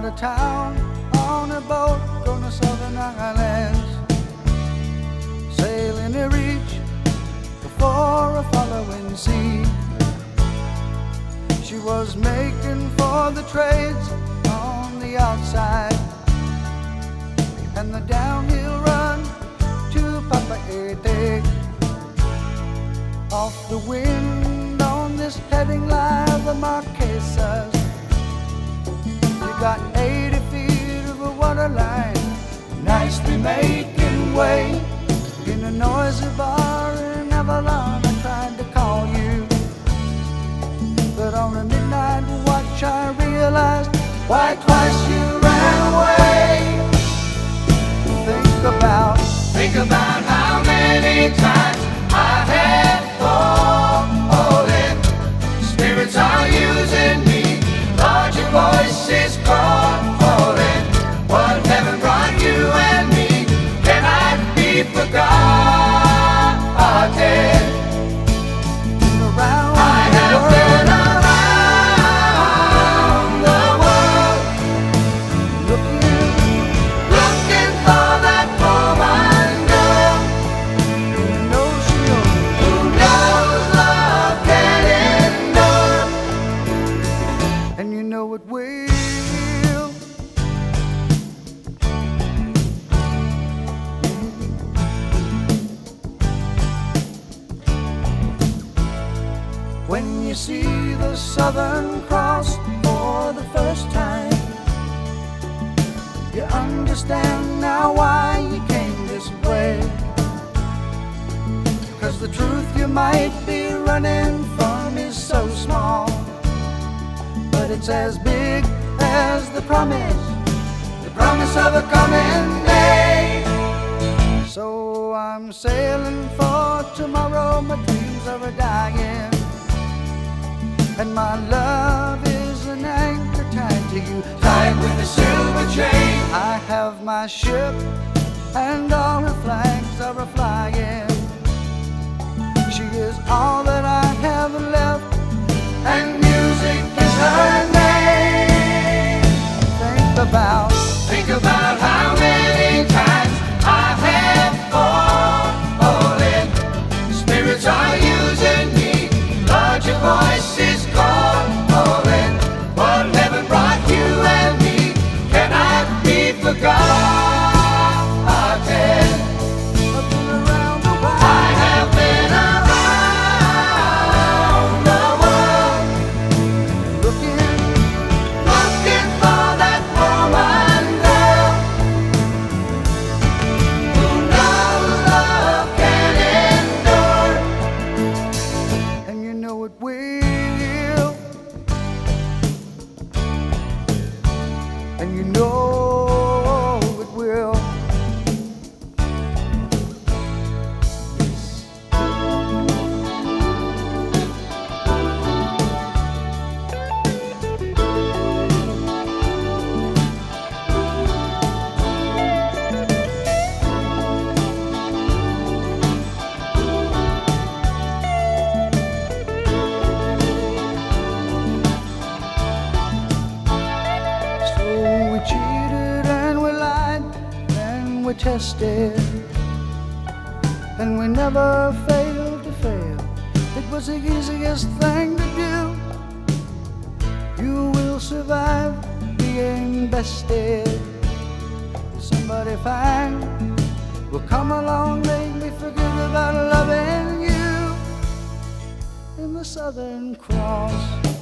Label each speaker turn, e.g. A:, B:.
A: of town on a boat going to Southern Islands, sailing to reach before a following sea. She was making for the trades on the outside and the downhill run to Papeete. Off the wind on this heading line, the Marquesas. You got 80 feet of a water line, nicely making way in a noisy bar in Avalon. I tried to call you, but on a midnight watch I realized why twice you ran away. Think about how many times I had fallen. Spirits are using me, Lord, your voice is calling. What heaven brought you and me cannot be forgotten. I have been around the world, looking for that woman girl who knows love can endure, and you know it will. When you see the Southern Cross for the first time, you understand now why you came this way. 'Cause the truth you might be running from is so small, but it's as big as the promise of a coming day. So I'm sailing for tomorrow, my dreams are dying, and my love is an anchor tied to you, tied with a silver chain. I have my ship and all her flags are a-flying. She is all that I have left, and music is her name. Think about how many times I have fallen. Spirits are using me, Lord, your voice is calling. What heaven brought you and me cannot be forgotten. I have been around the world, looking for that woman girl who knows love can endure, and you know it will, and you know it will. So we cheated and we lied and we tested, and we never failed to fail. It was the easiest thing to do. You will survive being bested. Somebody fine will come along, make me forget about loving you in the Southern Cross.